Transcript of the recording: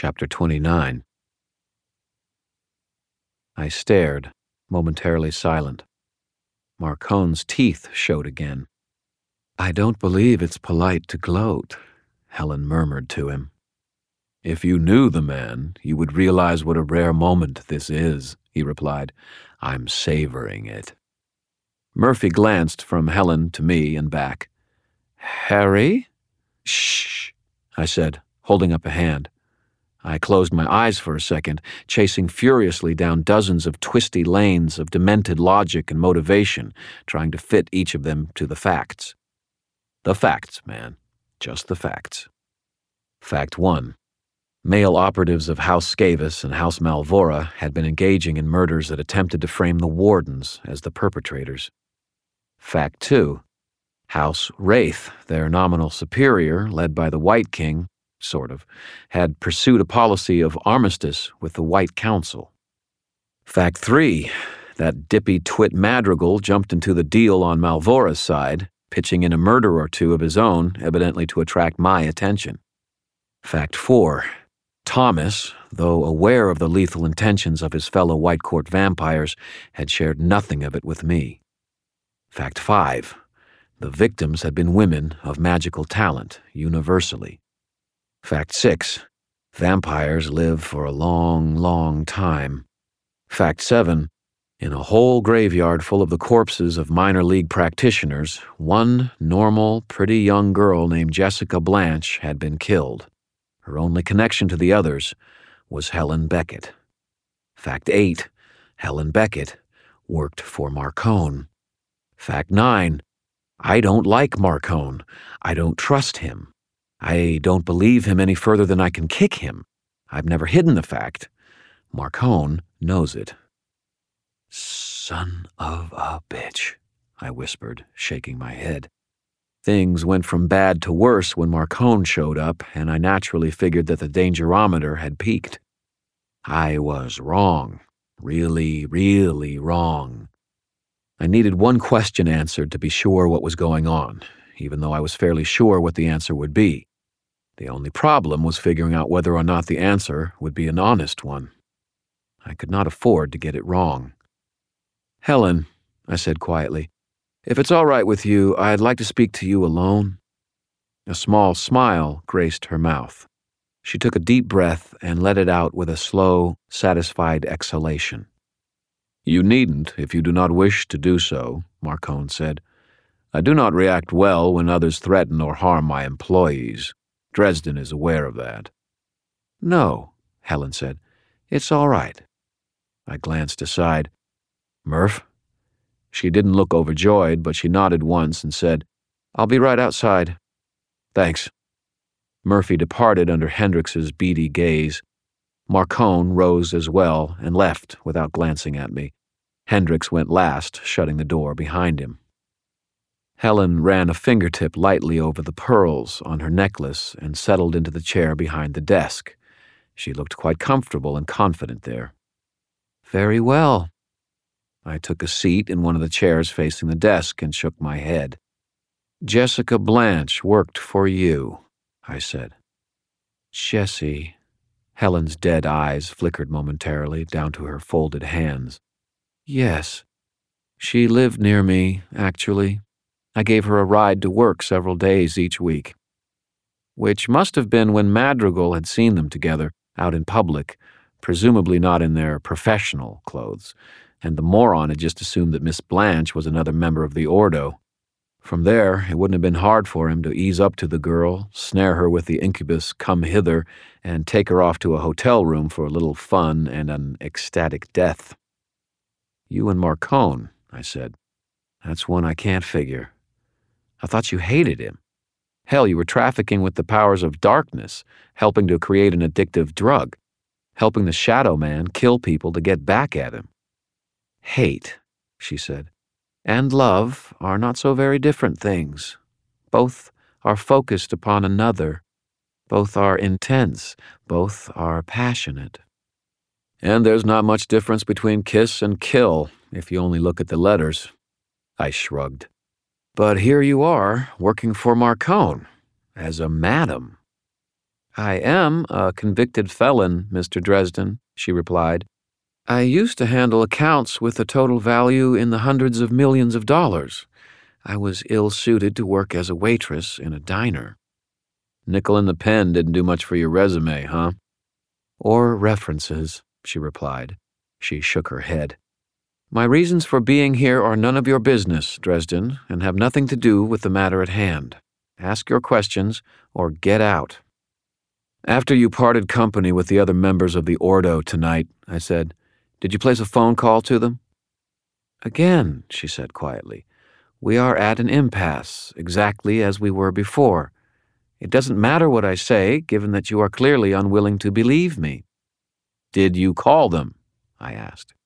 Chapter 29. I stared, momentarily silent. Marcone's teeth showed again. "I don't believe it's polite to gloat," Helen murmured to him. "If you knew the man, you would realize what a rare moment this is," he replied. "I'm savoring it." Murphy glanced from Helen to me and back. "Harry?" "Shh," I said, holding up a hand. I closed my eyes for a second, chasing furiously down dozens of twisty lanes of demented logic and motivation, trying to fit each of them to the facts. The facts, man. Just the facts. Fact 1. Male operatives of House Scavis and House Malvora had been engaging in murders that attempted to frame the Wardens as the perpetrators. Fact 2. House Wraith, their nominal superior, led by the White King, sort of, had pursued a policy of armistice with the White Council. Fact 3. That dippy twit Madrigal jumped into the deal on Malvora's side, pitching in a murder or two of his own, evidently to attract my attention. Fact 4. Thomas, though aware of the lethal intentions of his fellow White Court vampires, had shared nothing of it with me. Fact 5. The victims had been women of magical talent, universally. Fact 6. Vampires live for a long, long time. Fact 7. In a whole graveyard full of the corpses of minor league practitioners, one normal, pretty young girl named Jessica Blanche had been killed. Her only connection to the others was Helen Beckett. Fact 8. Helen Beckett worked for Marcone. Fact 9. I don't like Marcone. I don't trust him. I don't believe him any further than I can kick him. I've never hidden the fact. Marcone knows it. "Son of a bitch," I whispered, shaking my head. Things went from bad to worse when Marcone showed up, and I naturally figured that the dangerometer had peaked. I was wrong. Really, really wrong. I needed one question answered to be sure what was going on, even though I was fairly sure what the answer would be. The only problem was figuring out whether or not the answer would be an honest one. I could not afford to get it wrong. "Helen," I said quietly, "if it's all right with you, I'd like to speak to you alone." A small smile graced her mouth. She took a deep breath and let it out with a slow, satisfied exhalation. "You needn't if you do not wish to do so," Marcone said. "I do not react well when others threaten or harm my employees. Dresden is aware of that." "No," Helen said. "It's all right." I glanced aside. "Murph?" She didn't look overjoyed, but she nodded once and said, "I'll be right outside." "Thanks." Murphy departed under Hendrix's beady gaze. Marcone rose as well and left without glancing at me. Hendrix went last, shutting the door behind him. Helen ran a fingertip lightly over the pearls on her necklace and settled into the chair behind the desk. She looked quite comfortable and confident there. "Very well." I took a seat in one of the chairs facing the desk and shook my head. "Jessica Blanche worked for you," I said. "Jessie." Helen's dead eyes flickered momentarily down to her folded hands. "Yes. She lived near me, actually. I gave her a ride to work several days each week." Which must have been when Madrigal had seen them together, out in public, presumably not in their professional clothes, and the moron had just assumed that Miss Blanche was another member of the Ordo. From there, it wouldn't have been hard for him to ease up to the girl, snare her with the incubus "come hither," and take her off to a hotel room for a little fun and an ecstatic death. "You and Marcone," I said. "That's one I can't figure. I thought you hated him. Hell, you were trafficking with the powers of darkness, helping to create an addictive drug, helping the Shadow Man kill people to get back at him." "Hate," she said, "and love are not so very different things. Both are focused upon another. Both are intense. Both are passionate." "And there's not much difference between kiss and kill, if you only look at the letters." I shrugged. "But here you are, working for Marcone, as a madam." I am a convicted felon, Mr. Dresden, she replied. I used to handle accounts with a total value in the hundreds of millions of dollars. I was ill-suited to work as a waitress in a diner. Nickel in the pen didn't do much for your resume, huh? Or references, she replied. She shook her head. My reasons for being here are none of your business, Dresden, and have nothing to do with the matter at hand. Ask your questions or get out. After you parted company with the other members of the Ordo tonight, I said, did you place a phone call to them? Again, she said quietly, we are at an impasse, exactly as we were before. It doesn't matter what I say, given that you are clearly unwilling to believe me. Did you call them? I asked.